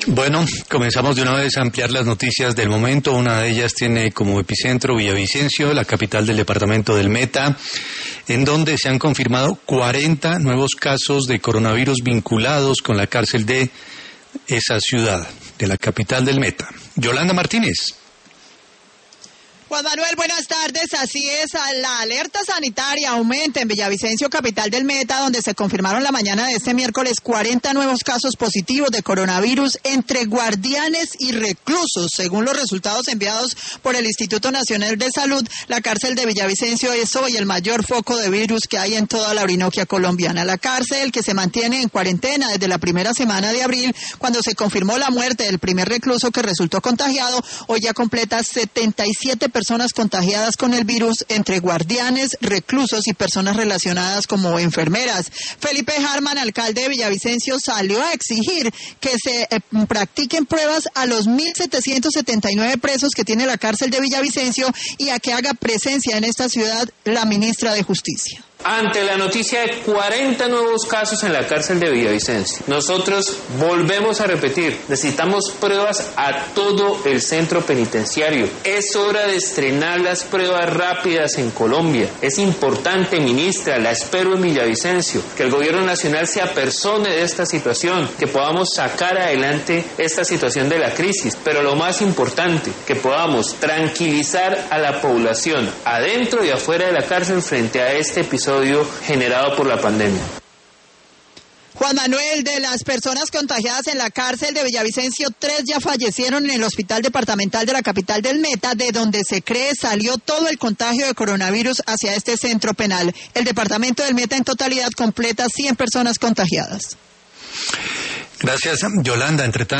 Bueno, comenzamos de una vez a ampliar las noticias del momento. Una de ellas tiene como epicentro Villavicencio, la capital del departamento del Meta, en donde se han confirmado 40 nuevos casos de coronavirus vinculados con la cárcel de esa ciudad, de la capital del Meta. Yolanda Martínez. Juan Manuel, buenas tardes. Así es, la alerta sanitaria aumenta en Villavicencio, capital del Meta, donde se confirmaron la mañana de este miércoles 40 nuevos casos positivos de coronavirus entre guardianes y reclusos. Según los resultados enviados por el Instituto Nacional de Salud, la cárcel de Villavicencio es hoy el mayor foco de virus que hay en toda la Orinoquia colombiana. La cárcel, que se mantiene en cuarentena desde la primera semana de abril, cuando se confirmó la muerte del primer recluso que resultó contagiado, hoy ya completa 77 personas contagiadas con el virus entre guardianes, reclusos y personas relacionadas como enfermeras. Felipe Harman, alcalde de Villavicencio, salió a exigir que se practiquen pruebas a los 1.779 presos que tiene la cárcel de Villavicencio y a que haga presencia en esta ciudad la ministra de Justicia. Ante la noticia de 40 nuevos casos en la cárcel de Villavicencio, nosotros volvemos a repetir, necesitamos pruebas a todo el centro penitenciario. Es hora de estrenar las pruebas rápidas en Colombia. Es importante, ministra, la espero en Villavicencio, que el gobierno nacional se apersone de esta situación, que podamos sacar adelante esta situación de la crisis, pero lo más importante, que podamos tranquilizar a la población adentro y afuera de la cárcel frente a este episodio generado por la pandemia. Juan Manuel, de las personas contagiadas en la cárcel de Villavicencio, 3 ya fallecieron en el hospital departamental de la capital del Meta, de donde se cree salió todo el contagio de coronavirus hacia este centro penal. El departamento del Meta en totalidad completa 100 personas contagiadas. Gracias, Yolanda. Entre tanto,